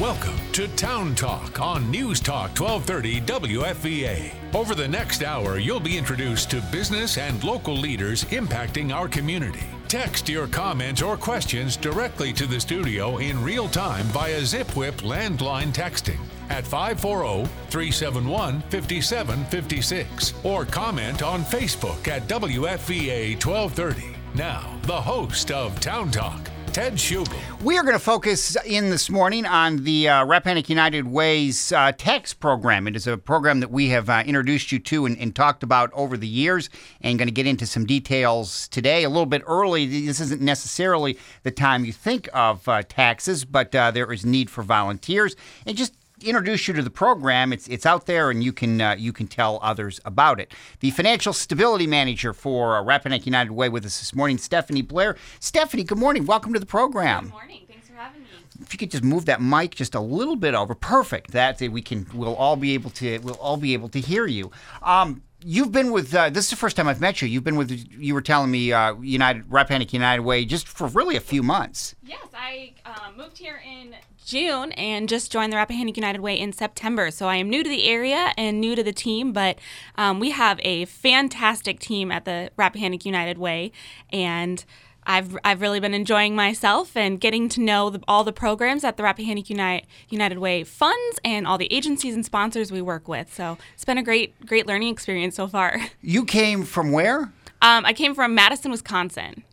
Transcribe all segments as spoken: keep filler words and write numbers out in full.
Welcome to Town Talk on News Talk twelve thirty W F V A. Over the next hour, you'll be introduced to business and local leaders impacting our community. Text your comments or questions directly to the studio in real time via ZipWhip landline texting at five four zero, three seven one, five seven five six or comment on Facebook at W F V A twelve thirty. Now, the host of Town Talk, Ted Schubel. We are going to focus in this morning on the uh, Rappahannock United Way's uh, tax program. It is a program that we have uh, introduced you to and, and talked about over the years, and going to get into some details today. A little bit early. This isn't necessarily the time you think of uh, taxes, but uh, there is need for volunteers. And just introduce you to the program. It's it's out there, and you can uh, you can tell others about it. The financial stability manager for uh, Rappahannock United Way with us this morning, Stephanie Blair. Stephanie, good morning. Welcome to the program. Good morning. Thanks for having me. If you could just move that mic just a little bit over, perfect. That we can we'll all be able to we'll all be able to hear you. Um, You've been with, uh, this is the first time I've met you. You've been with, you were telling me, uh, United Rappahannock United Way just for really a few months. Yes, I um, moved here in June and just joined the Rappahannock United Way in September. So I am new to the area and new to the team, but um, we have a fantastic team at the Rappahannock United Way, and I've I've really been enjoying myself and getting to know the, all the programs that the Rappahannock United, United Way funds and all the agencies and sponsors we work with. So it's been a great great learning experience so far. You came from where? Um, I came from Madison, Wisconsin.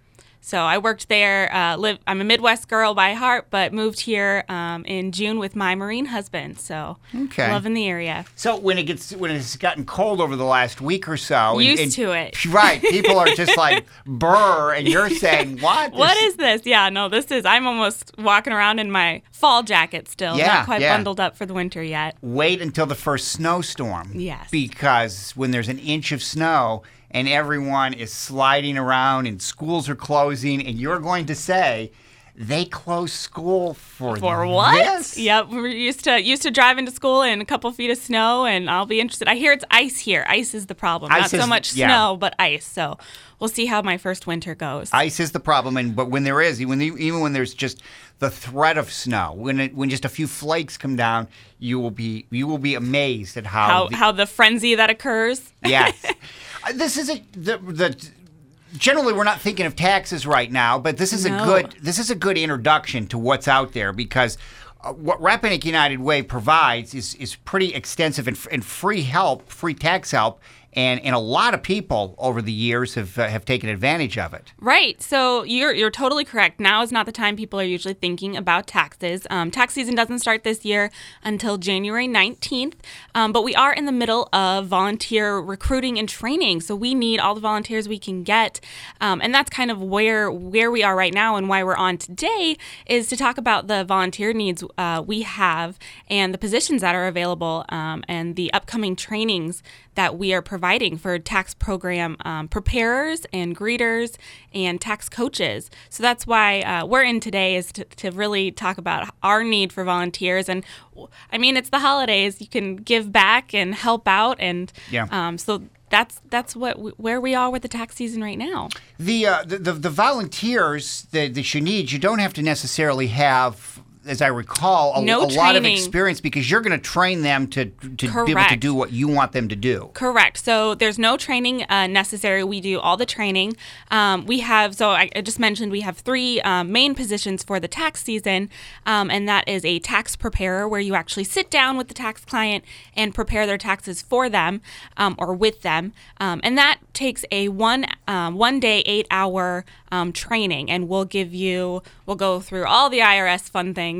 So I worked there. Uh, live, I'm a Midwest girl by heart, but moved here um, in June with my Marine husband. So okay. Loving the area. So when it gets when it's gotten cold over the last week or so, used and, and, to it, right? People are just like burr, and you're saying, "What? What is this?" Yeah, no, this is. I'm almost walking around in my fall jacket still, yeah, not quite yeah. bundled up for the winter yet. Wait until the first snowstorm. Yes, because when there's an inch of snow and everyone is sliding around and schools are closing, and you're going to say, they closed school for For what? This? Yep, we're used to used to driving to school in a couple feet of snow, and I'll be interested. I hear it's ice here. Ice is the problem. Ice Not is, so much yeah. snow, but ice. So we'll see how my first winter goes. Ice is the problem, and but when there is, even even when there's just the threat of snow, when it, when just a few flakes come down, you will be you will be amazed at how how the, how the frenzy that occurs. Yes. This is a, the the generally we're not thinking of taxes right now, but this is No. a good this is a good introduction to what's out there, because uh, what Rappahannock United Way provides is is pretty extensive and, and free help, free tax help. And and a lot of people over the years have uh, have taken advantage of it. Right. So you're you're totally correct. Now is not the time people are usually thinking about taxes. Um, tax season doesn't start this year until January nineteenth, um, but we are in the middle of volunteer recruiting and training. So we need all the volunteers we can get, um, and that's kind of where where we are right now, and why we're on today is to talk about the volunteer needs uh, we have and the positions that are available, um, and the upcoming trainings that we are providing for tax program um, preparers and greeters and tax coaches. So that's why uh, we're in today, is to, to really talk about our need for volunteers. And I mean, it's the holidays. You can give back and help out. And yeah. um, so that's that's what we, where we are with the tax season right now. The, uh, the, the, the volunteers that, that you need, you don't have to necessarily have, as I recall, a, no a lot of training. experience, because you're going to train them to to Correct. be able to do what you want them to do. Correct. So there's no training uh, necessary. We do all the training. Um, we have, so I, I just mentioned we have three um, main positions for the tax season, um, and that is a tax preparer, where you actually sit down with the tax client and prepare their taxes for them um, or with them. Um, and that takes a one um, one day, eight hour um, training, and we'll give you, we'll go through all the I R S fun things.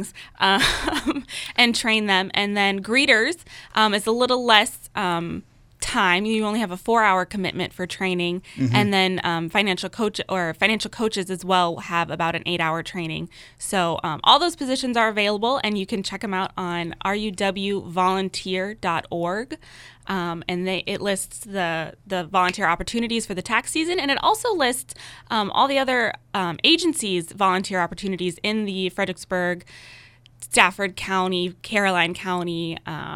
Um, and train them. And then greeters um, is a little less um, time. You only have a four-hour commitment for training. Mm-hmm. And then um, financial coach or financial coaches as well have about an eight-hour training. So um, all those positions are available, and you can check them out on R U W volunteer dot org. Um, and they, it lists the, the volunteer opportunities for the tax season, and it also lists um, all the other um, agencies' volunteer opportunities in the Fredericksburg, Stafford County, Caroline County, um,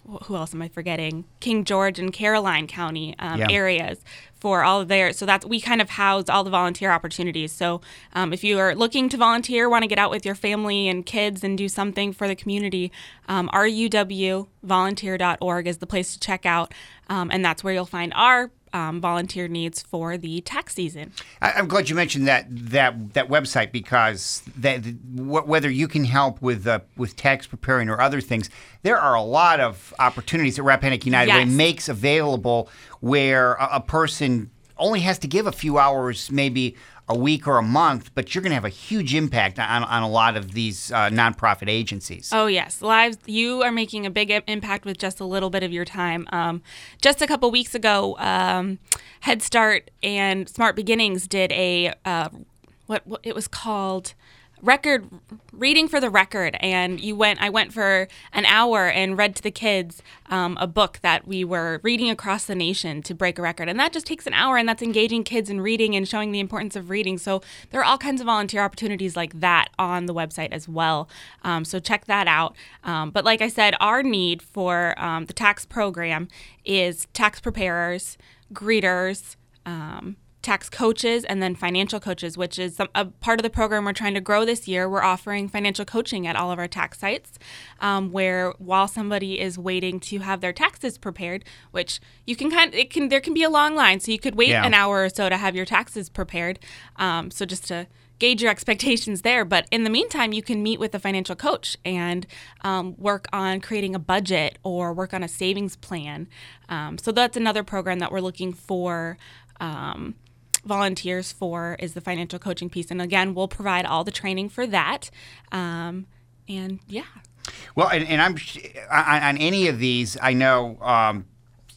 who else am I forgetting? King George and Caroline County um, Yeah. areas for all of their, so that's, we kind of house all the volunteer opportunities. So um, if you are looking to volunteer, want to get out with your family and kids and do something for the community, um, R U W volunteer dot org is the place to check out. Um, and that's where you'll find our um, volunteer needs for the tax season. I, I'm glad you mentioned that that that website, because that wh- whether you can help with uh, with tax preparing or other things, there are a lot of opportunities that Rappahannock United Way Yes. makes available, where a, a person only has to give a few hours, maybe a week or a month, but you're going to have a huge impact on, on a lot of these uh, nonprofit agencies. Oh, yes. Lives, you are making a big i- impact with just a little bit of your time. Um, just a couple weeks ago, um, Head Start and Smart Beginnings did a, uh, what, what it was called, record reading for the record, and you went I went for an hour and read to the kids um, a book that we were reading across the nation to break a record, and that just takes an hour, and that's engaging kids in reading and showing the importance of reading. So there are all kinds of volunteer opportunities like that on the website as well, um, so check that out. Um, but like I said, our need for um, the tax program is tax preparers, greeters, um, tax coaches, and then financial coaches, which is some, a part of the program we're trying to grow this year. We're offering financial coaching at all of our tax sites, um, where while somebody is waiting to have their taxes prepared, which you can kind of, it can, there can be a long line, so you could wait Yeah. an hour or so to have your taxes prepared. Um, so just to gauge your expectations there. But in the meantime, you can meet with a financial coach and um, work on creating a budget or work on a savings plan. Um, so that's another program that we're looking for um, volunteers for, is the financial coaching piece. And again, we'll provide all the training for that. Um, and yeah. Well, and, and I'm on, on any of these, I know um,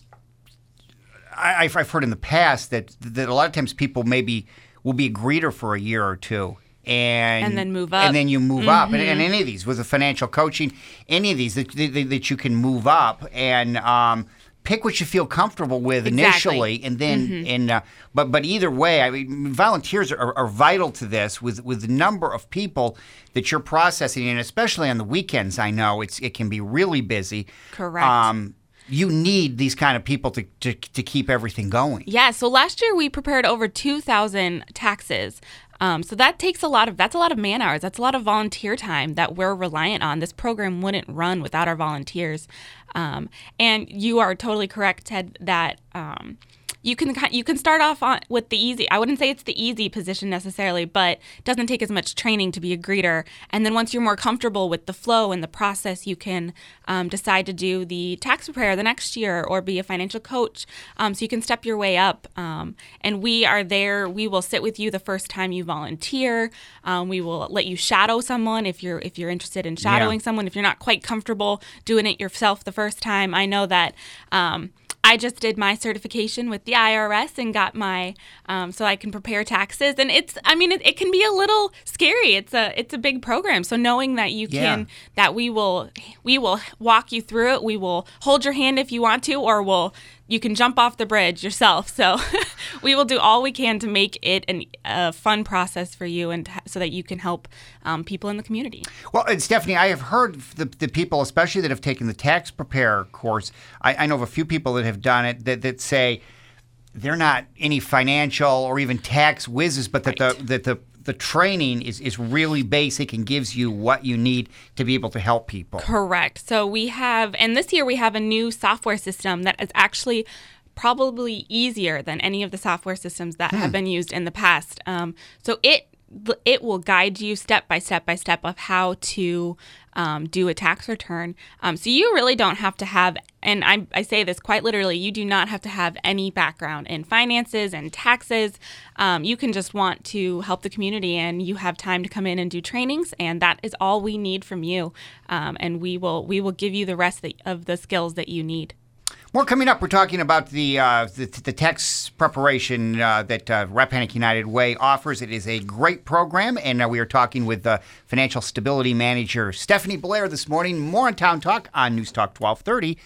I, I've I've heard in the past that that a lot of times people maybe will be a greeter for a year or two. And, And then move up. And then you move Mm-hmm. up. And, and any of these, with the financial coaching, any of these that, that, that you can move up and um, pick what you feel comfortable with Exactly. initially, and then Mm-hmm. and uh, but but either way, I mean, volunteers are, are vital to this. With with the number of people that you're processing, and especially on the weekends, I know it's it can be really busy. Correct. Um, you need these kind of people to, to to keep everything going. Yeah, so last year we prepared over two thousand taxes. Um, so that takes a lot of, that's a lot of man hours. That's a lot of volunteer time that we're reliant on. This program wouldn't run without our volunteers. Um, and you are totally correct, Ted, that um, you can you can start off on, with the easy, I wouldn't say it's the easy position necessarily, but it doesn't take as much training to be a greeter. And then once you're more comfortable with the flow and the process, you can um, decide to do the tax preparer the next year or be a financial coach. Um, so you can step your way up. Um, and we are there. We will sit with you the first time you volunteer. Um, we will let you shadow someone if you're if you're interested in shadowing Yeah. someone. If you're not quite comfortable doing it yourself the first time, I know that. Um, I just did my certification with the I R S and got my, um, so I can prepare taxes. And it's, I mean, it, it can be a little scary. It's a, it's a big program. So knowing that you Yeah. can, that we will, we will walk you through it. We will hold your hand if you want to, or we'll, you can jump off the bridge yourself. So we will do all we can to make it an, a fun process for you, and to, so that you can help um, people in the community. Well, and Stephanie, I have heard the, the people, especially that have taken the tax preparer course, I, I know of a few people that have done it that, that say they're not any financial or even tax whizzes, but that Right. the that the the training is, is really basic and gives you what you need to be able to help people. Correct. So we have, and this year we have a new software system that is actually probably easier than any of the software systems that have been used in the past. Um, so it it will guide you step by step by step of how to um, do a tax return. Um, so you really don't have to have, and I, I say this quite literally, you do not have to have any background in finances and taxes. Um, you can just want to help the community, and you have time to come in and do trainings, and that is all we need from you. Um, and we will we will give you the rest of the skills that you need. More coming up. We're talking about the uh, the, the tax preparation uh, that uh, Rappahannock United Way offers. It is a great program, and uh, we are talking with uh, Financial Stability Manager Stephanie Blair this morning. More on Town Talk on News Talk twelve thirty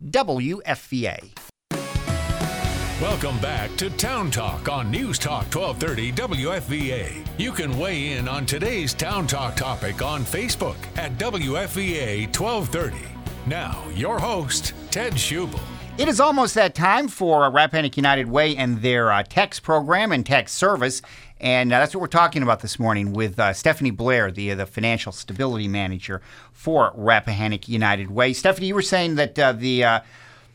W F V A. Welcome back to Town Talk on News Talk twelve thirty W F V A. You can weigh in on today's Town Talk topic on Facebook at W F V A twelve thirty. Now, your host, Ted Schubel. It is almost that time for Rappahannock United Way and their uh, text program and text service. And uh, that's what we're talking about this morning with uh, Stephanie Blair, the uh, the financial stability manager for Rappahannock United Way. Stephanie, you were saying that uh, the uh,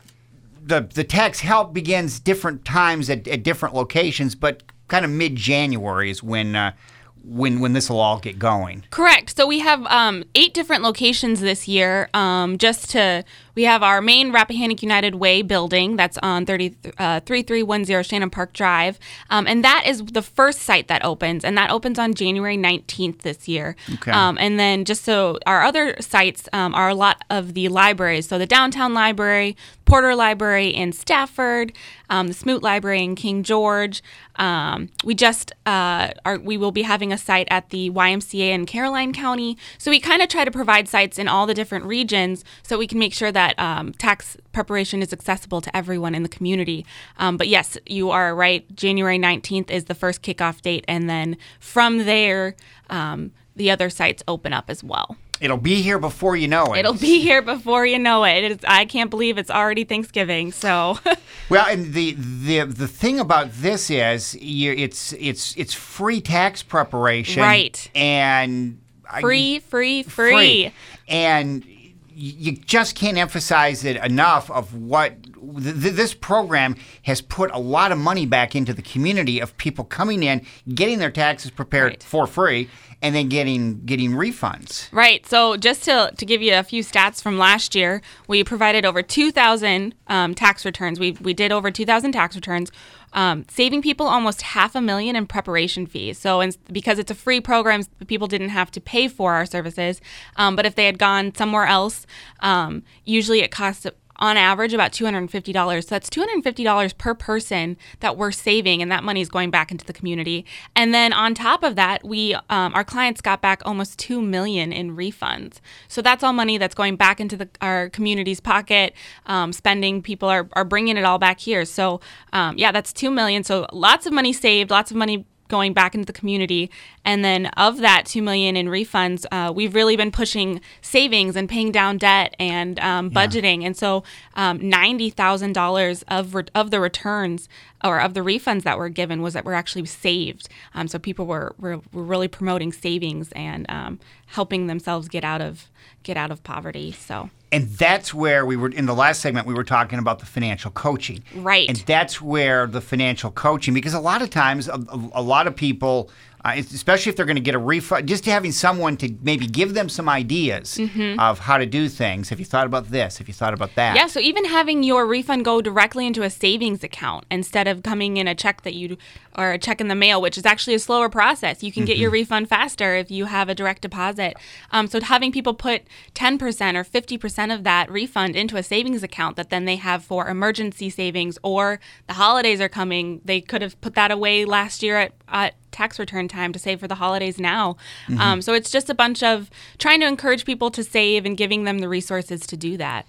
the the tax help begins different times at, at different locations, but kind of mid-January is when uh, when when this will all get going. Correct. So we have um, eight different locations this year. Um, just to we have our main Rappahannock United Way building that's on thirty, uh, thirty-three ten Shannon Park Drive, um, and that is the first site that opens, and that opens on January nineteenth this year. Okay. Um, and then just so our other sites um, are a lot of the libraries. So the Downtown Library, Porter Library in Stafford, um, the Smoot Library in King George. Um, we just uh, are we will be having a site at the Y M C A in Caroline County. So we kind of try to provide sites in all the different regions so we can make sure that um, tax preparation is accessible to everyone in the community. Um, but yes, you are right. January nineteenth is the first kickoff date, and then from there, um, the other sites open up as well. It'll be here before you know it. It'll be here before you know it. It's, I can't believe it's already Thanksgiving. So, well, and the the the thing about this is, you, it's it's it's free tax preparation, right? And free, I, free, free, free, and you just can't emphasize it enough of what th- this program has put a lot of money back into the community of people coming in, getting their taxes prepared right. for free, and then getting getting refunds. Right. So just to, to give you a few stats from last year, we provided over two thousand um, tax returns. We we did over two thousand tax returns, um, saving people almost half a million in preparation fees. So in, because it's a free program, people didn't have to pay for our services. Um, but if they had gone somewhere else, um, usually it costs on average about two hundred fifty dollars. So that's two hundred fifty dollars per person that we're saving, and that money is going back into the community. And then on top of that, we um, our clients got back almost two million dollars in refunds. So that's all money that's going back into the, our community's pocket. Um, spending people are, are bringing it all back here. So um, yeah, that's two million dollars. So lots of money saved, lots of money going back into the community. And then of that two million dollars in refunds, uh, we've really been pushing savings and paying down debt and um, budgeting. Yeah. And so um, ninety thousand dollars of re- of the returns or of the refunds that were given was that were actually saved. Um, so people were, were were really promoting savings and um, helping themselves get out of get out of poverty. So. And that's where we were, in the last segment, we were talking about the financial coaching. Right. And that's where the financial coaching, because a lot of times, a, a, a lot of people, uh, especially if they're going to get a refund, just having someone to maybe give them some ideas mm-hmm. of how to do things. Have you thought about this? Have you thought about that? Yeah, so even having your refund go directly into a savings account instead of coming in a check that you, or a check in the mail, which is actually a slower process. You can mm-hmm. get your refund faster if you have a direct deposit. Um, so having people put ten percent or fifty percent of that refund into a savings account that then they have for emergency savings, or the holidays are coming, they could have put that away last year at, at tax return time to save for the holidays now. Mm-hmm. Um, so it's just a bunch of trying to encourage people to save and giving them the resources to do that.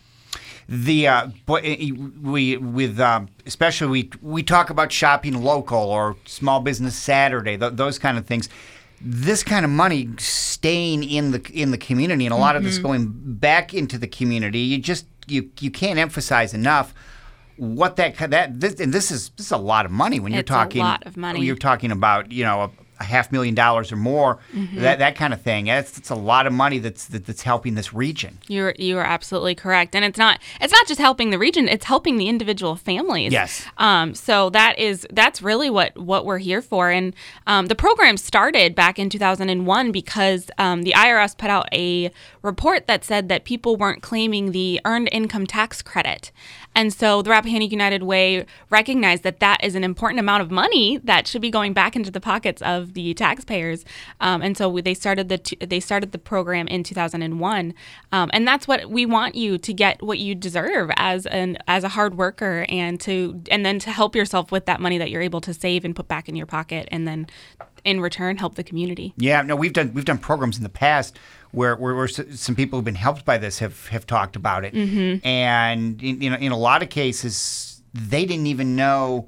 The uh, but we with um, especially we we talk about shopping local or Small Business Saturday, th- those kind of things. This kind of money staying in the in the community, and a lot mm-hmm. of this going back into the community. You just you you can't emphasize enough what that that this and this is this is a lot of money when it's you're talking a lot of money. You're talking about you know a, a half million dollars or more, mm-hmm. that that kind of thing. That's, that's a lot of money that's that, that's helping this region. You're you are absolutely correct, and it's not it's not just helping the region; it's helping the individual families. Yes. Um. So that is that's really what what we're here for, and um, the program started back in two thousand one because um, the I R S put out a report that said that people weren't claiming the earned income tax credit. And so the Rappahannock United Way recognized that that is an important amount of money that should be going back into the pockets of the taxpayers. Um, and so we, they started the t- they started the program in two thousand one, um, and that's what we want you to get what you deserve as an as a hard worker, and to and then to help yourself with that money that you're able to save and put back in your pocket, and then in return help the community. Yeah, no, we've done we've done programs in the past where, where, where some people who've been helped by this have, have talked about it. Mm-hmm. And in, in, in a lot of cases, they didn't even know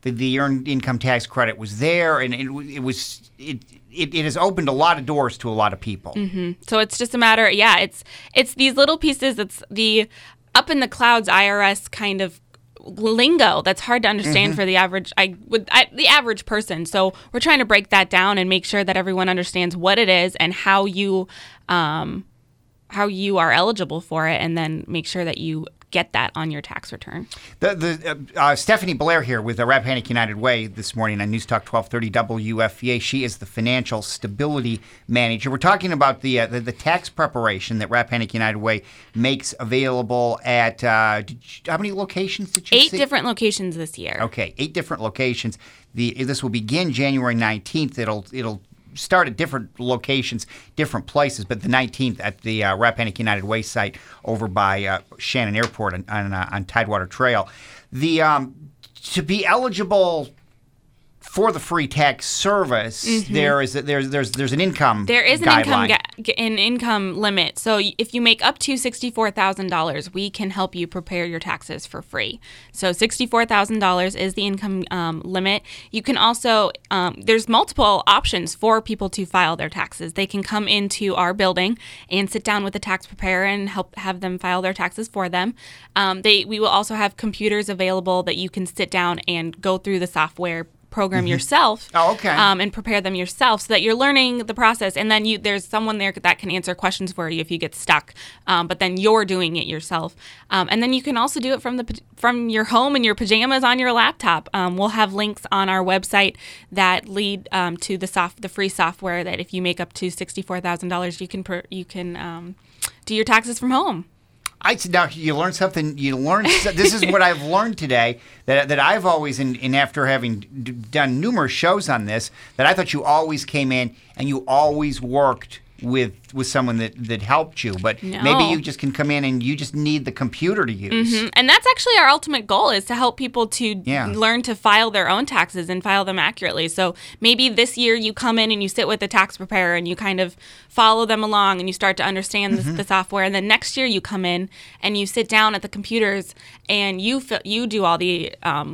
the, the earned income tax credit was there, and it, it was it, it it has opened a lot of doors to a lot of people. Mm-hmm. So it's just a matter, yeah, it's it's these little pieces. It's the up in the clouds I R S kind of lingo that's hard to understand mm-hmm. for the average I would I, the average person. So we're trying to break that down and make sure that everyone understands what it is and how you um, how you are eligible for it, and then make sure that you get that on your tax return. The the uh, uh, Stephanie Blair here with the Rappahannock United Way this morning on News Talk twelve thirty W F V A. She is the financial stability manager. We're talking about the uh, the, the tax preparation that Rappahannock United Way makes available at uh, did you, how many locations did you Eight see? different locations this year. Okay, eight different locations. The this will begin January nineteenth. It'll it'll start at different locations, different places, but the nineteenth at the uh, Rappahannock United Way site over by uh, Shannon Airport on on, uh, on Tidewater Trail. The um, to be eligible for the free tax service, mm-hmm. there is a, there's there's there's an income there is an guideline. income ga- an income limit. So if you make up to sixty-four thousand dollars, we can help you prepare your taxes for free. So sixty-four thousand dollars is the income um, limit. You can also um, there's multiple options for people to file their taxes. They can come into our building and sit down with a tax preparer and help have them file their taxes for them. Um, they we will also have computers available that you can sit down and go through the software program mm-hmm. yourself oh, okay. um, and prepare them yourself so that you're learning the process, and then you there's someone there that can answer questions for you if you get stuck, um, but then you're doing it yourself, um, and then you can also do it from the from your home in your pajamas on your laptop. Um, we'll have links on our website that lead um, to the soft the free software that if you make up to sixty-four thousand dollars you can per, you can um, do your taxes from home. I now you learn something. You learn this is what I've learned today that that I've always, in, in after having d- done numerous shows on this, that I thought you always came in and you always worked with with someone that, that helped you, but no. maybe you just can come in and you just need the computer to use. Mm-hmm. And that's actually our ultimate goal, is to help people to yeah. learn to file their own taxes and file them accurately. So maybe this year you come in and you sit with a tax preparer and you kind of follow them along and you start to understand mm-hmm. the, the software. And then next year you come in and you sit down at the computers and you fi- you do all the um,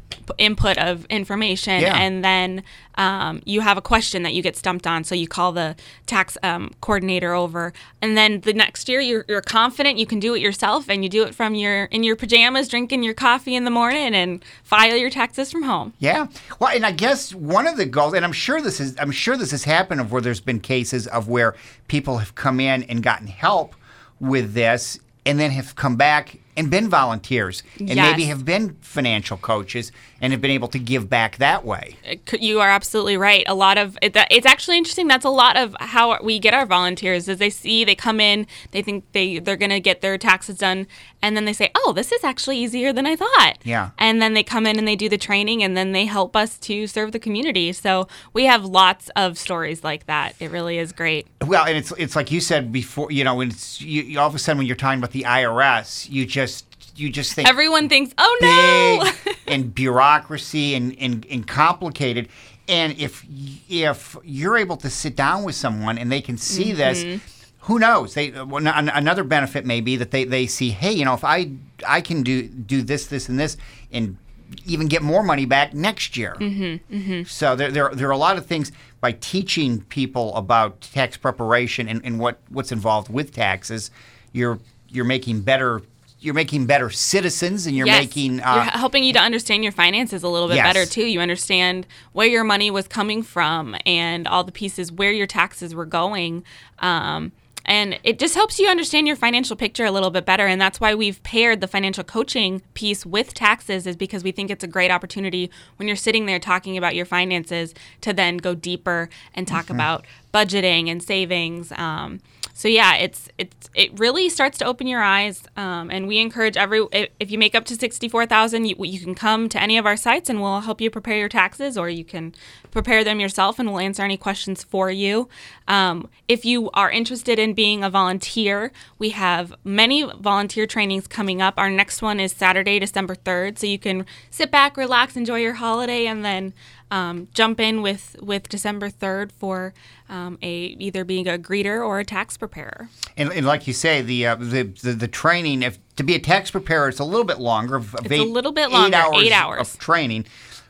input of information, yeah. and then um, you have a question that you get stumped on, so you call the tax um, coordinator over, and then the next year you're, you're confident you can do it yourself, and you do it from your in your pajamas, drinking your coffee in the morning, and file your taxes from home. Yeah, well, and I guess one of the goals, and I'm sure this is, I'm sure this has happened of where there's been cases of where people have come in and gotten help with this, and then have come back and been volunteers and yes. maybe have been financial coaches and have been able to give back that way. You are absolutely right. A lot of it, it's actually interesting. That's a lot of how we get our volunteers, is they see, they come in, they think they, they're going to get their taxes done, and then they say, oh, this is actually easier than I thought. Yeah. And then they come in and they do the training, and then they help us to serve the community. So we have lots of stories like that. It really is great. Well, and it's it's like you said before, you know, when it's you, you, all of a sudden when you're talking about the I R S, you just you just think everyone thinks, oh no, big and bureaucracy and, and, and complicated. And if if you're able to sit down with someone and they can see mm-hmm. this, who knows? They well, another benefit may be that they, they see, hey, you know, if I I can do do this, this, and this, and even get more money back next year. Mm-hmm, mm-hmm. So there, there there are a lot of things by teaching people about tax preparation and, and what, what's involved with taxes. You're you're making better. You're making better citizens, and you're yes. making... Uh, you're helping you to understand your finances a little bit yes. better, too. You understand where your money was coming from and all the pieces, where your taxes were going. Um, and it just helps you understand your financial picture a little bit better. And that's why we've paired the financial coaching piece with taxes, is because we think it's a great opportunity when you're sitting there talking about your finances to then go deeper and talk mm-hmm. about budgeting and savings. Um So yeah, it's it's it really starts to open your eyes, um, and we encourage every if you make up to sixty-four thousand, you, you can come to any of our sites and we'll help you prepare your taxes, or you can prepare them yourself and we'll answer any questions for you. Um, if you are interested in being a volunteer, we have many volunteer trainings coming up. Our next one is Saturday, December third, so you can sit back, relax, enjoy your holiday, and then Um, jump in with, with December third for um, a either being a greeter or a tax preparer. And, and like you say, the, uh, the the the training, if to be a tax preparer, it's a little bit longer. Of it's eight, a little bit longer, eight hours, eight hours of training.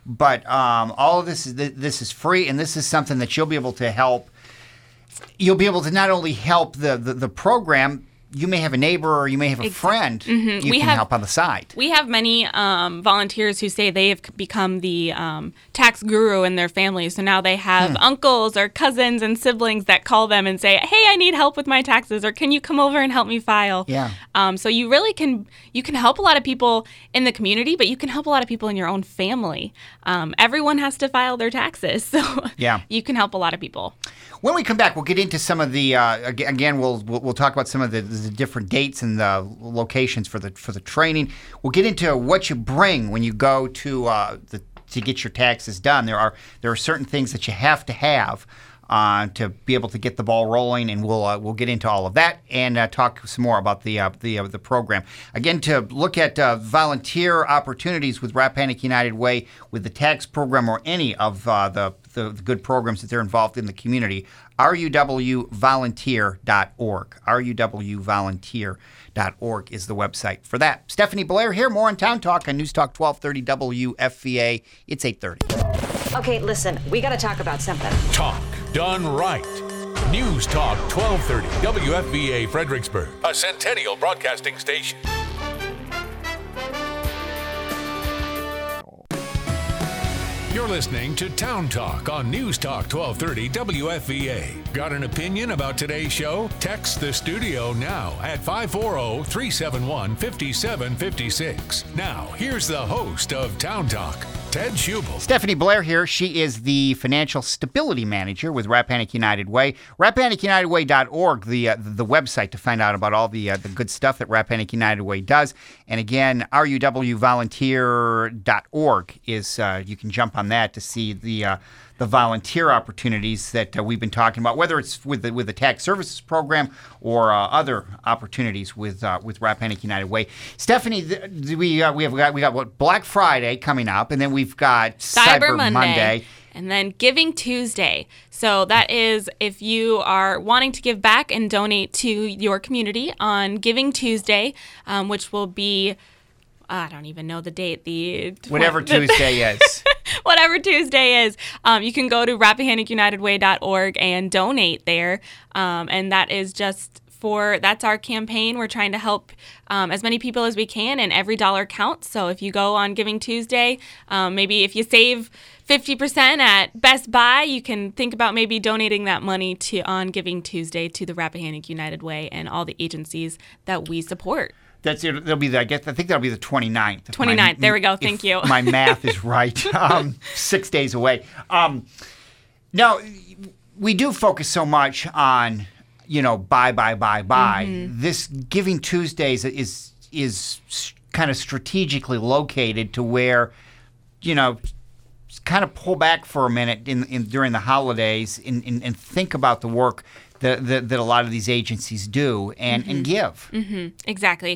But um, all of this is this is free, and this is something that you'll be able to help. You'll be able to not only help the, the, the program. You may have a neighbor or you may have a friend mm-hmm. you we can have, help on the side. We have many um, volunteers who say they have become the um, tax guru in their family. So now they have hmm. uncles or cousins and siblings that call them and say, hey, I need help with my taxes, or can you come over and help me file? Yeah. Um, so you really can you can help a lot of people in the community, but you can help a lot of people in your own family. Um, everyone has to file their taxes. So yeah. you can help a lot of people. When we come back, we'll get into some of the uh, again. We'll, we'll we'll talk about some of the, the different dates and the locations for the for the training. We'll get into what you bring when you go to uh, the to get your taxes done. There are there are certain things that you have to have uh, to be able to get the ball rolling, and we'll uh, we'll get into all of that and uh, talk some more about the uh, the uh, the program. Again, to look at uh, volunteer opportunities with Rappahannock United Way, with the tax program, or any of uh, the The, the good programs that they're involved in the community, R U W volunteer dot org. R U W volunteer dot org is the website for that. Stephanie Blair here, more on Town Talk on News Talk twelve thirty W F V A. It's eight thirty. Okay, listen, we got to talk about something. Talk done right. News Talk twelve thirty W F V A Fredericksburg, a Centennial Broadcasting station. You're listening to Town Talk on News Talk twelve thirty W F V A. Got an opinion about today's show? Text the studio now at five four zero, three seven one, five seven five six. Now, here's the host of Town Talk, Ted Schubel. Stephanie Blair here. She is the Financial Stability Manager with Rappahannock United Way. Rappahannock United Way dot org, the uh, the website to find out about all the uh, the good stuff that Rappahannock United Way does. And again, R U W volunteer dot org is, uh, you can jump on that to see the uh, the volunteer opportunities that uh, we've been talking about, whether it's with the, with the tax services program or uh, other opportunities with uh, with Rappahannock United Way. Stephanie, th- we uh, we have got we got what Black Friday coming up, and then we've got Cyber, Cyber Monday, Monday. And then Giving Tuesday. So that is if you are wanting to give back and donate to your community on Giving Tuesday, um, which will be, I don't even know the date. The Whatever Tuesday is. Whatever Tuesday is. Um, you can go to Rappahannock United Way dot org and donate there. Um, and that is just for, that's our campaign. We're trying to help um, as many people as we can, and every dollar counts. So if you go on Giving Tuesday, um, maybe if you save fifty percent at Best Buy, you can think about maybe donating that money to on Giving Tuesday to the Rappahannock United Way and all the agencies that we support. That's it. That'll be the, I guess I think that'll be the twenty-ninth. twenty-ninth. My, there we go. Thank you. My math is right. Um, six days away. Um, now, we do focus so much on, you know, buy, buy, buy, buy. Mm-hmm. This Giving Tuesdays is is kind of strategically located to where, you know, kind of pull back for a minute in, in during the holidays and, and, and think about the work that, that, that a lot of these agencies do and, mm-hmm. and give. Mm-hmm. Exactly.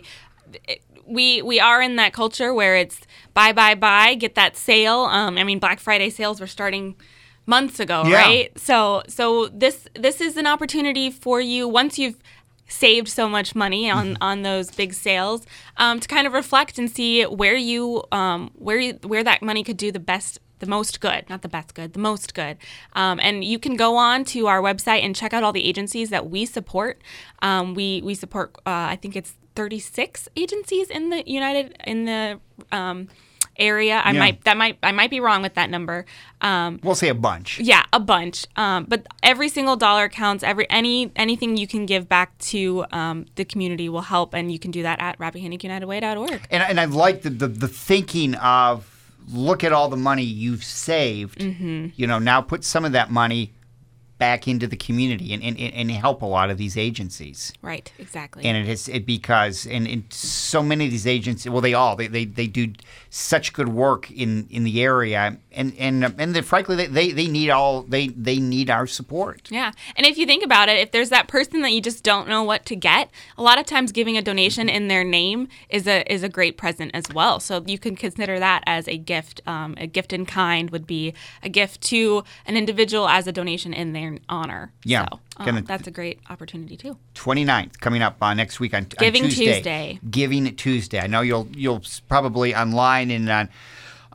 We we are in that culture where it's buy, buy, buy, get that sale. Um, I mean, Black Friday sales were starting months ago, yeah. right? So so this this is an opportunity for you once you've saved so much money on, mm-hmm. on those big sales, um, to kind of reflect and see where you um, where you, where that money could do the best. The most good, not the best good, the most good. Um, and you can go on to our website and check out all the agencies that we support. Um, we we support, uh, I think it's thirty-six agencies in the United in the um, area. I yeah. might that might I might be wrong with that number. Um, we'll say a bunch. Yeah, a bunch. Um, but every single dollar counts. Every any anything you can give back to um, the community will help, and you can do that at Rappahannock United Way dot org. And and I like the, the the thinking of, look at all the money you've saved. Mm-hmm. You know, now put some of that money back into the community and, and, and help a lot of these agencies. Right, exactly. And it is it because and, and so many of these agencies, well, they all they, they, they do such good work in, in the area, and and and then, frankly, they, they, they need all they they need our support. Yeah, and if you think about it, if there's that person that you just don't know what to get, a lot of times giving a donation in their name is a is a great present as well. So you can consider that as a gift. Um, a gift in kind would be a gift to an individual as a donation in their honor. Yeah. So um, that's a great opportunity too. twenty-ninth, coming up uh, next week on, Giving on Tuesday. Tuesday. Giving Tuesday. I know you'll you'll probably online and on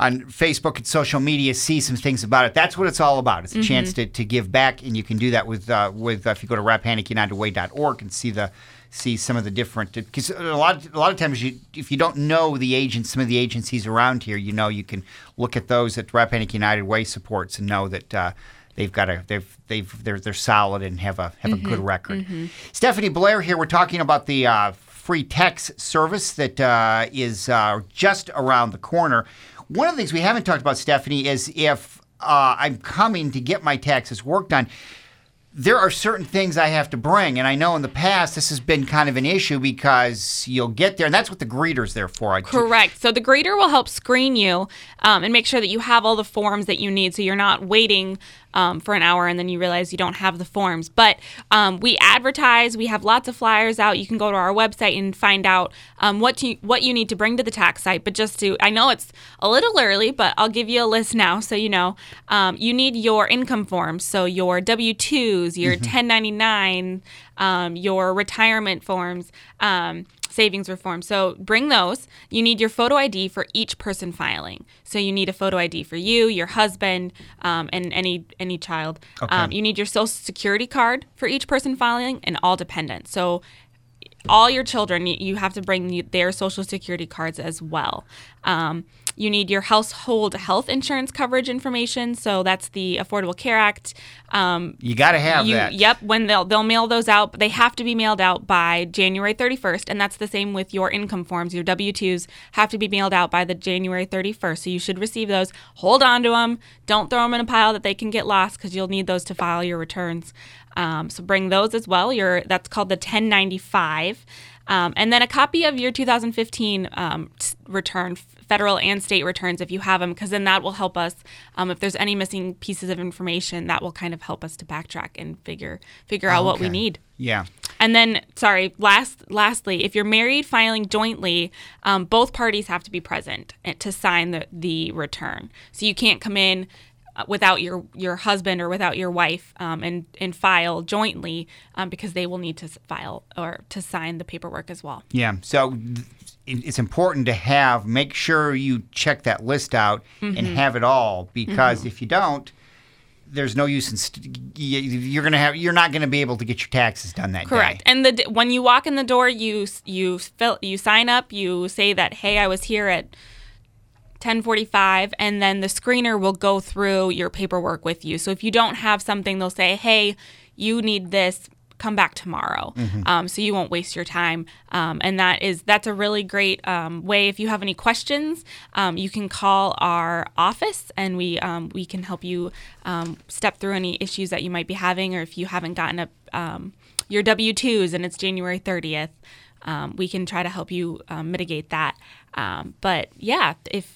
on Facebook and social media, see some things about it. That's what it's all about. It's a mm-hmm. chance to, to give back, and you can do that with uh, with uh, if you go to Rappahannock United Way dot org and see the see some of the different. Because a lot of, a lot of times, you, if you don't know the agents, some of the agencies around here, you know, you can look at those that Rappahannock United Way supports and know that. Uh, They've got a they've they've they're they're solid and have a have mm-hmm. a good record. Mm-hmm. Stephanie Blair here. We're talking about the uh, free tax service that uh, is uh, just around the corner. One of the things we haven't talked about, Stephanie, is if uh, I'm coming to get my taxes worked on, there are certain things I have to bring. And I know in the past this has been kind of an issue because you'll get there, and that's what the greeter's there for. Correct. So the greeter will help screen you um, and make sure that you have all the forms that you need, so you're not waiting Um, for an hour and then you realize you don't have the forms. But um, we advertise. We have lots of flyers out. You can go to our website and find out um, what you what you need to bring to the tax site. But just to, I know it's a little early, but I'll give you a list now so you know. Um, you need your income forms, so your W two's, your mm-hmm. ten ninety-nine, um, your retirement forms, um, savings reform. So bring those. You need your photo I D for each person filing. So you need a photo I D for you, your husband, um, and any any child. Okay. Um, you need your social security card for each person filing and all dependents. So all your children, you have to bring their social security cards as well. Um, you need your household health insurance coverage information. So that's the Affordable Care Act. Um, you got to have you, that. Yep. When they'll they'll mail those out, but they have to be mailed out by January thirty-first, and that's the same with your income forms. Your W two's have to be mailed out by the January thirty-first. So you should receive those. Hold on to them. Don't throw them in a pile that they can get lost, because you'll need those to file your returns. Um, so bring those as well. Your that's called the ten ninety-five. Um, and then a copy of your two thousand fifteen um, return, federal and state returns if you have them, because then that will help us. Um, if there's any missing pieces of information, that will kind of help us to backtrack and figure figure out okay. what we need. Yeah. And then, sorry, last lastly, if you're married filing jointly, um, both parties have to be present to sign the, the return. So you can't come in without your, your husband or without your wife um, and, and file jointly um, because they will need to file or to sign the paperwork as well. Yeah. So it's important to have, make sure you check that list out mm-hmm. and have it all, because mm-hmm. if you don't, there's no use in st- you're going to have you're not going to be able to get your taxes done that Correct. day. And the when you walk in the door, you you fill you sign up, you say that, hey, I was here at ten forty-five, and then the screener will go through your paperwork with you. So if you don't have something, they'll say, hey, you need this, come back tomorrow. Mm-hmm. Um, so you won't waste your time. Um, and that is that's a really great um, way. If you have any questions, um, you can call our office, and we um, we can help you um, step through any issues that you might be having, or if you haven't gotten a, um, your W two's and it's January thirtieth, um, we can try to help you um, mitigate that. Um, but yeah, if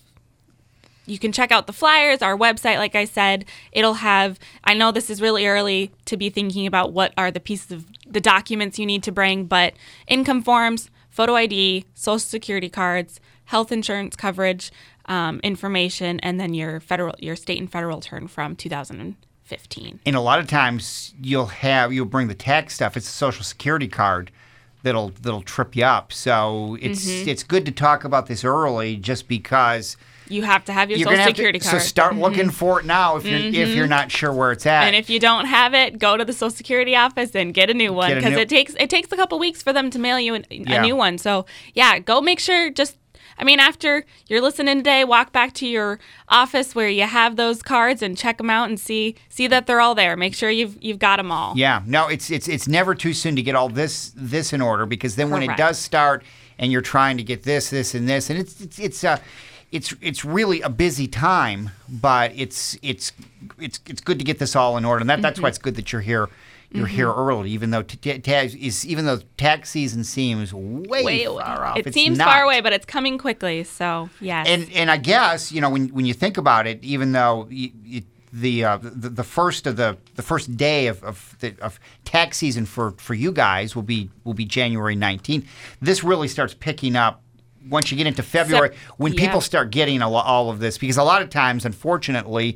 you can check out the flyers, our website, like I said. It'll have, I know this is really early to be thinking about what are the pieces of the documents you need to bring, but income forms, photo I D, social security cards, health insurance coverage um, information, and then your federal, your state and federal return from two thousand fifteen. And a lot of times you'll have, you'll bring the tax stuff. It's a social security card that'll that'll trip you up. So it's mm-hmm. it's good to talk about this early, just because you have to have your social security to, card. So start mm-hmm. looking for it now if you're mm-hmm. if you're not sure where it's at. And if you don't have it, go to the social security office and get a new one, because it takes it takes a couple weeks for them to mail you an, yeah. a new one. So yeah, go make sure. Just I mean, after you're listening today, walk back to your office where you have those cards and check them out and see see that they're all there. Make sure you've you've got them all. Yeah, no, it's it's it's never too soon to get all this this in order, because then when Correct. it does start and you're trying to get this this and this, and it's it's it's uh it's it's really a busy time, but it's it's it's it's good to get this all in order, and that, that's mm-hmm. why it's good that you're here. You're mm-hmm. here early, even though t- t- tax is even though tax season seems way, way far off. It it's seems not. far away, but it's coming quickly. So yes. And and I guess you know when when you think about it, even though you, you, the, uh, the the first of the the first day of of, the, of tax season for, for you guys will be will be January nineteenth. This really starts picking up once you get into February, so, when yeah. people start getting a lo- all of this, because a lot of times, unfortunately,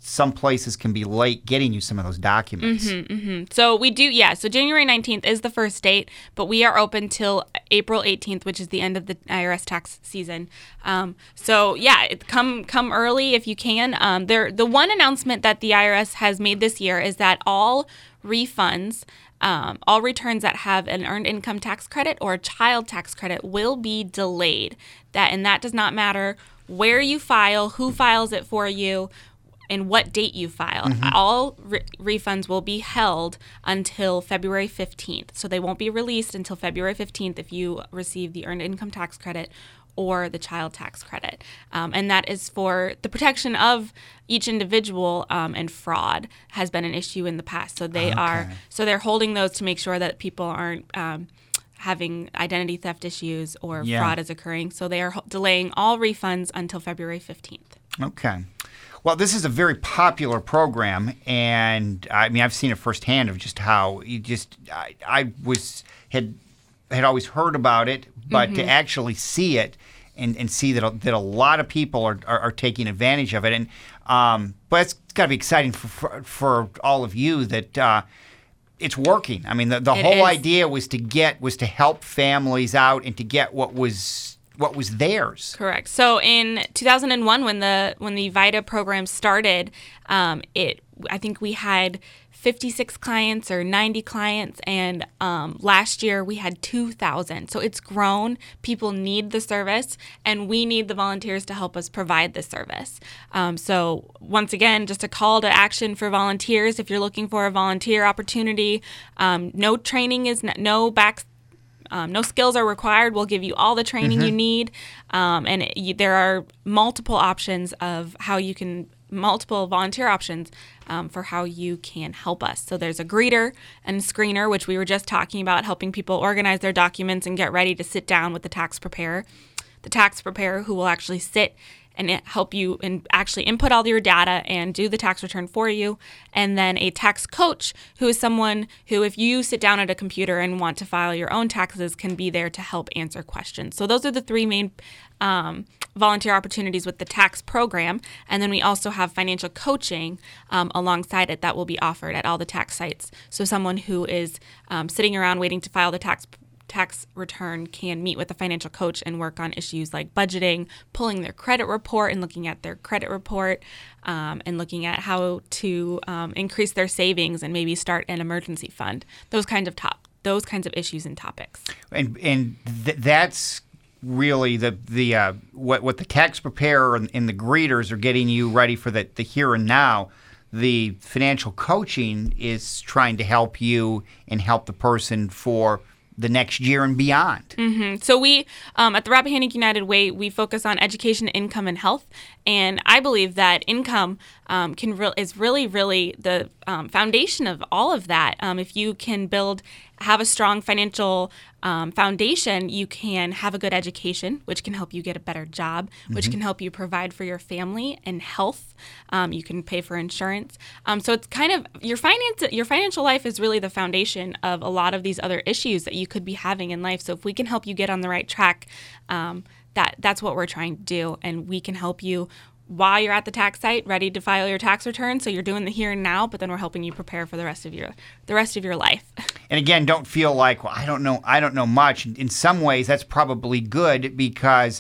some places can be late getting you some of those documents. Mm-hmm, mm-hmm. So we do, yeah. So January nineteenth is the first date, but we are open till April eighteenth, which is the end of the I R S tax season. Um, so yeah, it, come come early if you can. Um, there, the one announcement that the I R S has made this year is that all refunds, um, all returns that have an earned income tax credit or a child tax credit will be delayed. That and that does not matter where you file, who files it for you, and what date you file. Mm-hmm. All re- refunds will be held until February fifteenth. So they won't be released until February fifteenth if you receive the earned income tax credit or the child tax credit. Um, and that is for the protection of each individual, um, and fraud has been an issue in the past. So they okay. are, so they're holding those to make sure that people aren't um, having identity theft issues or yeah. fraud is occurring. So they are ho- delaying all refunds until February fifteenth. Okay. Well, this is a very popular program, and I mean, I've seen it firsthand of just how you just I, I was had had always heard about it, but mm-hmm. to actually see it and, and see that a, that a lot of people are, are, are taking advantage of it, and um, but it's got to be exciting for, for for all of you that uh, it's working. I mean, the, the whole is. idea was to get was to help families out and to get what was. what was theirs. Correct. So in two thousand one, when the when the VITA program started, um, it I think we had fifty-six clients or ninety clients, and um, last year we had two thousand. So it's grown. People need the service, and we need the volunteers to help us provide the service. Um, so once again, just a call to action for volunteers. If you're looking for a volunteer opportunity, um, no training is no back. Um, no skills are required. We'll give you all the training mm-hmm. you need. Um, and it, you, there are multiple options of how you can, multiple volunteer options um, for how you can help us. So there's a greeter and screener, which we were just talking about, helping people organize their documents and get ready to sit down with the tax preparer. The tax preparer who will actually sit and help you and actually input all your data and do the tax return for you. And then a tax coach, who is someone who, if you sit down at a computer and want to file your own taxes, can be there to help answer questions. So those are the three main um, volunteer opportunities with the tax program. And then we also have financial coaching um, alongside it that will be offered at all the tax sites. So someone who is um, sitting around waiting to file the tax tax return can meet with a financial coach and work on issues like budgeting, pulling their credit report and looking at their credit report, um, and looking at how to um, increase their savings and maybe start an emergency fund. Those kinds of top, those kinds of issues and topics. And and th- that's really the the uh, what what the tax preparer and, and the greeters are getting you ready for the the here and now. The financial coaching is trying to help you and help the person for the next year and beyond. Mm-hmm. So we, um, at the Rappahannock United Way, we focus on education, income, and health. And I believe that income um, can re- is really, really the um, foundation of all of that. Um, if you can build, have a strong financial um, foundation, you can have a good education, which can help you get a better job, which mm-hmm. can help you provide for your family and health. Um, you can pay for insurance. Um, so it's kind of your finance, your financial life is really the foundation of a lot of these other issues that you could be having in life. So if we can help you get on the right track, um, that that's what we're trying to do, and we can help you while you're at the tax site, ready to file your tax return. So you're doing the here and now, but then we're helping you prepare for the rest of your the rest of your life. And again, don't feel like, well, I don't know, I don't know much. In some ways, that's probably good because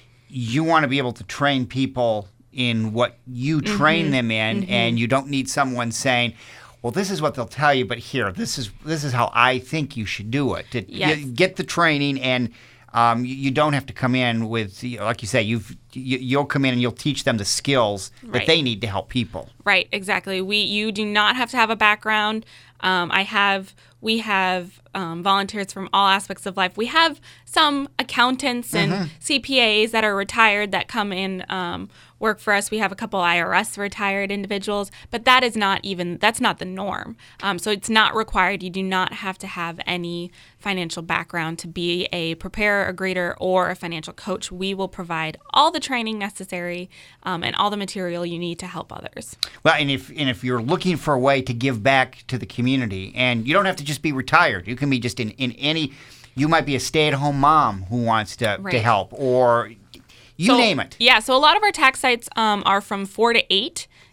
you want to be able to train people in what you train mm-hmm. them in, mm-hmm. and you don't need someone saying, well, this is what they'll tell you, but here, this is this is how I think you should do it. To yes. get the training, and um, you, you don't have to come in with, like you say, you've you, you'll come in and you'll teach them the skills right. that they need to help people. Right, exactly. We you do not have to have a background. Um, I have we have um, volunteers from all aspects of life. We have some accountants and mm-hmm. C P As that are retired that come in. Um, work for us. We have a couple I R S retired individuals, but that is not even, that's not the norm. Um, so it's not required. You do not have to have any financial background to be a preparer, a greeter, or a financial coach. We will provide all the training necessary um, and all the material you need to help others. Well, and if and if you're looking for a way to give back to the community, and you don't have to just be retired. You can be just in, in any, you might be a stay-at-home mom who wants to, right. to help, or you so, name it. Yeah, so a lot of our tax sites um, are from four to eight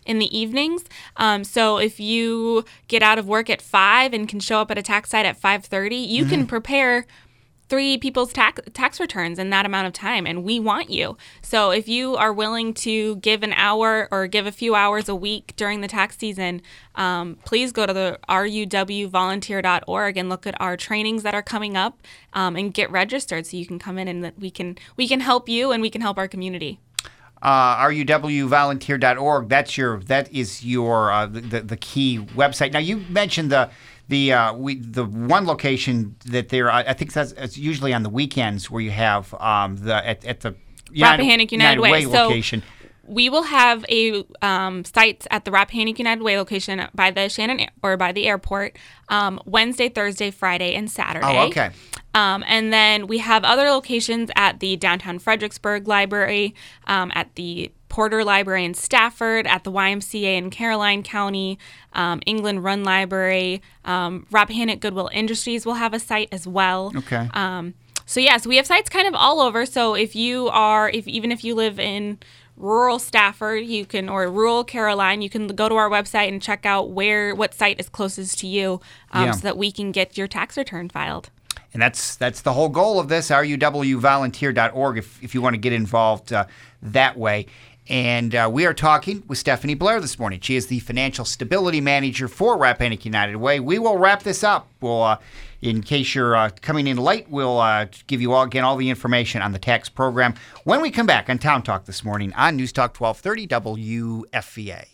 in the evenings. Um, so if you get out of work at five and can show up at a tax site at five thirty, you mm-hmm. can prepare three people's tax tax returns in that amount of time, and we want you. So if you are willing to give an hour or give a few hours a week during the tax season, um, please go to the R U W volunteer dot org and look at our trainings that are coming up, um, and get registered so you can come in and that we can we can help you and we can help our community. Uh, R U W volunteer dot org. That's your that is your uh, the the key website. Now you mentioned the. The uh, we the one location that there, I think that's it's usually on the weekends where you have um, the at, at the United, Rappahannock United, United Way, Way location. So we will have a um, sites at the Rappahannock United Way location by the Shannon or by the airport um, Wednesday, Thursday, Friday, and Saturday. Oh, okay. Um, and then we have other locations at the downtown Fredericksburg Library, um, at the Porter Library in Stafford, at the Y M C A in Caroline County, um, England Run Library, um, Rappahannock Goodwill Industries will have a site as well. Okay. Um, so yes, yeah, so we have sites kind of all over. So if you are, if even if you live in rural Stafford, you can, or rural Caroline, you can go to our website and check out where what site is closest to you, um, yeah. so that we can get your tax return filed. And that's that's the whole goal of this, R U W volunteer dot org, if, if you want to get involved uh, that way. And uh, we are talking with Stephanie Blair this morning. She is the Financial Stability Manager for Rappahannock United Way. We will wrap this up. We'll, uh, in case you're uh, coming in late, we'll uh, give you all again all the information on the tax program when we come back on Town Talk this morning on News Talk twelve thirty W F V A.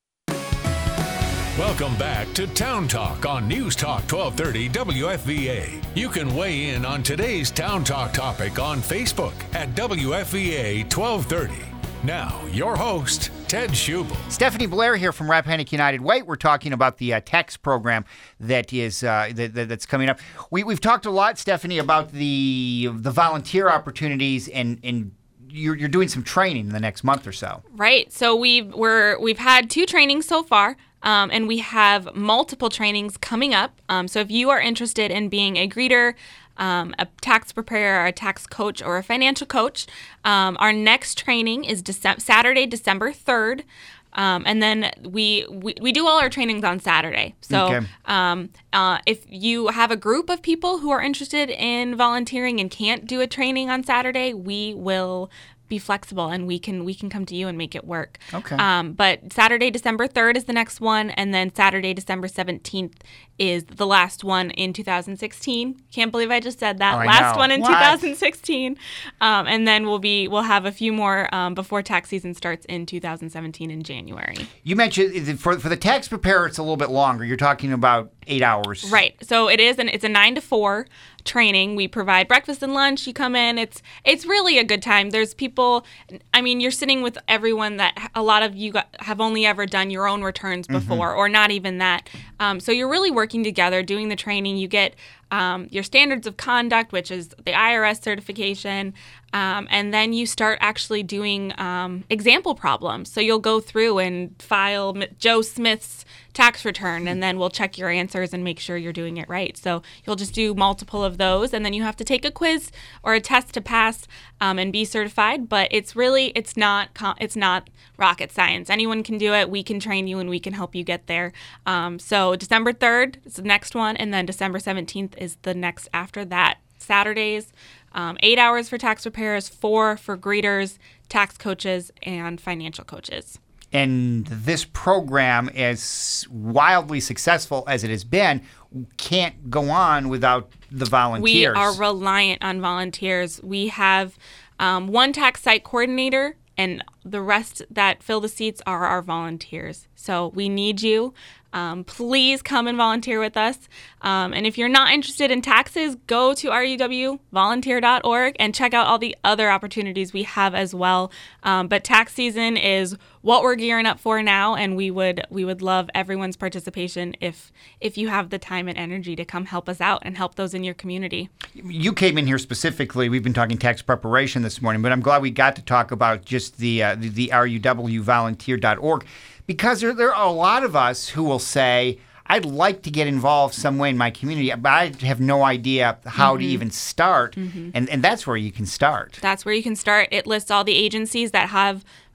Welcome back to Town Talk on News Talk twelve thirty W F V A. You can weigh in on today's Town Talk topic on Facebook at W F V A twelve thirty. Now, your host, Ted Schubel. Stephanie Blair here from Rappahannock United Way. We're talking about the uh, tax program that is uh, that, that, that's coming up. We, we've talked a lot, Stephanie, about the the volunteer opportunities, and, and you're, you're doing some training in the next month or so. Right. So we've we're we've had two trainings so far. Um, and we have multiple trainings coming up. Um, so if you are interested in being a greeter, um, a tax preparer, a tax coach, or a financial coach, um, our next training is Dece- Saturday, December third. Um, and then we, we we do all our trainings on Saturday. So okay. um, uh, if you have a group of people who are interested in volunteering and can't do a training on Saturday, we will be flexible and we can we can come to you and make it work. Okay. Um, but Saturday, December third is the next one, and then Saturday, December seventeenth is the last one in two thousand sixteen. Can't believe I just said that. Oh, I last know. one in What? two thousand sixteen. Um, and then we'll be we'll have a few more um, before tax season starts in two thousand seventeen in January. You mentioned for for the tax preparer, it's a little bit longer. You're talking about eight hours. Right. So it is, and it's a nine to four training. We provide breakfast and lunch. You come in. It's it's really a good time. There's people. I mean, you're sitting with everyone that a lot of you got, have only ever done your own returns before, mm-hmm. or not even that. Um, so you're really working together, doing the training. You get um, your standards of conduct, which is the I R S certification. Um, and then you start actually doing um, example problems. So you'll go through and file Joe Smith's tax return, and then we'll check your answers and make sure you're doing it right. So you'll just do multiple of those, and then you have to take a quiz or a test to pass um, and be certified. But it's really, it's not, it's not rocket science. Anyone can do it. We can train you, and we can help you get there. Um, so December third is the next one, and then December seventeenth is the next after that. Saturdays. Um, eight hours for tax preparers, four for greeters, tax coaches, and financial coaches. And this program, as wildly successful as it has been, can't go on without the volunteers. We are reliant on volunteers. We have um, one tax site coordinator, and the rest that fill the seats are our volunteers. So we need you. Um, please come and volunteer with us. Um, and if you're not interested in taxes, go to R U W volunteer dot org and check out all the other opportunities we have as well. Um, but tax season is what we're gearing up for now, and we would we would love everyone's participation if if you have the time and energy to come help us out and help those in your community. You came in here specifically. We've been talking tax preparation this morning, but I'm glad we got to talk about just the uh, the, the R U W volunteer dot org. Because there, there are a lot of us who will say, I'd like to get involved some way in my community, but I have no idea how mm-hmm. to even start. Mm-hmm. And, and that's where you can start. That's where you can start. It lists all the agencies that have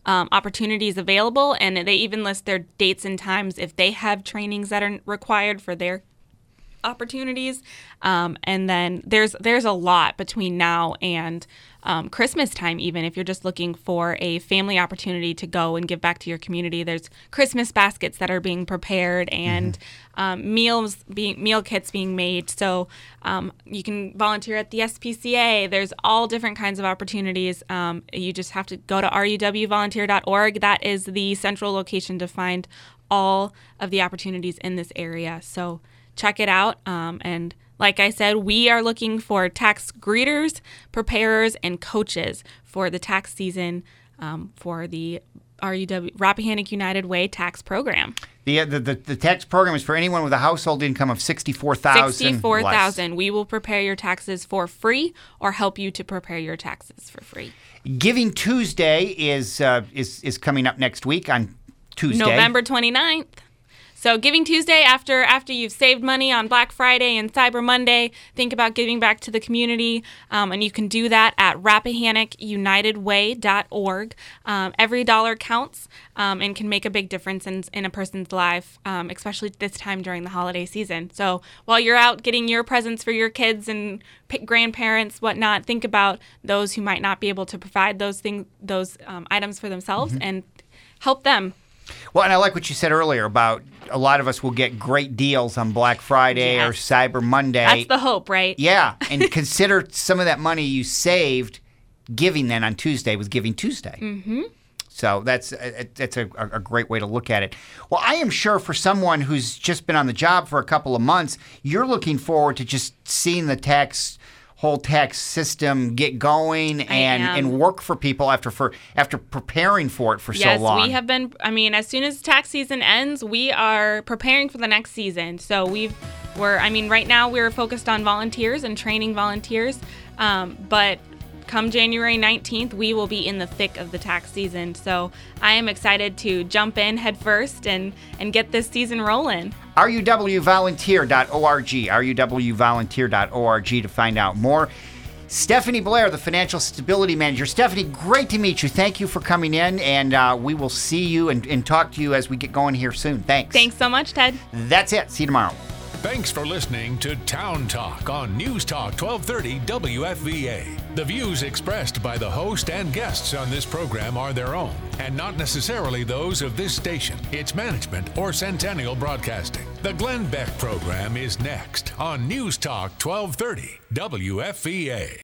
um, opportunities available, and they even list their dates and times if they have trainings that are required for their opportunities. Um, and then there's there's a lot between now and um, Christmas time. Even if you're just looking for a family opportunity to go and give back to your community, there's Christmas baskets that are being prepared and mm-hmm. um, meals being meal kits being made. So um, you can volunteer at the S P C A. There's all different kinds of opportunities. Um, you just have to go to R U W volunteer dot org. That is the central location to find all of the opportunities in this area. So check it out. Um, and like I said, we are looking for tax greeters, preparers, and coaches for the tax season um, for the R U W Rappahannock United Way tax program. The, the the the tax program is for anyone with a household income of sixty-four thousand dollars. sixty-four thousand dollars. We will prepare your taxes for free or help you to prepare your taxes for free. Giving Tuesday is uh, is is coming up next week on Tuesday. November twenty-ninth. So Giving Tuesday, after after you've saved money on Black Friday and Cyber Monday, think about giving back to the community, um, and you can do that at Rappahannock United Way dot org. Um, every dollar counts um, and can make a big difference in, in a person's life, um, especially this time during the holiday season. So while you're out getting your presents for your kids and p- grandparents, whatnot, think about those who might not be able to provide those things, those um, items for themselves, mm-hmm. and help them. Well, and I like what you said earlier about a lot of us will get great deals on Black Friday yes. or Cyber Monday. That's the hope, right? Yeah, and consider some of that money you saved giving then on Tuesday was Giving Tuesday. Mm-hmm. So that's that's a, a great way to look at it. Well, I am sure for someone who's just been on the job for a couple of months, you're looking forward to just seeing the tax whole tax system get going and, and work for people after for after preparing for it for yes, so long. Yes, we have been, I mean, as soon as tax season ends, we are preparing for the next season. So we've, we're, I mean, right now we're focused on volunteers and training volunteers, um, but come January nineteenth, we will be in the thick of the tax season. So I am excited to jump in head first and, and get this season rolling. R U W volunteer dot org, R U W volunteer dot org to find out more. Stephanie Blair, the Financial Stability Manager. Stephanie, great to meet you. Thank you for coming in, and uh, we will see you and, and talk to you as we get going here soon. Thanks. Thanks so much, Ted. That's it. See you tomorrow. Thanks for listening to Town Talk on News Talk twelve thirty W F V A. The views expressed by the host and guests on this program are their own and not necessarily those of this station, its management, or Centennial Broadcasting. The Glenn Beck program is next on News Talk twelve thirty W F V A.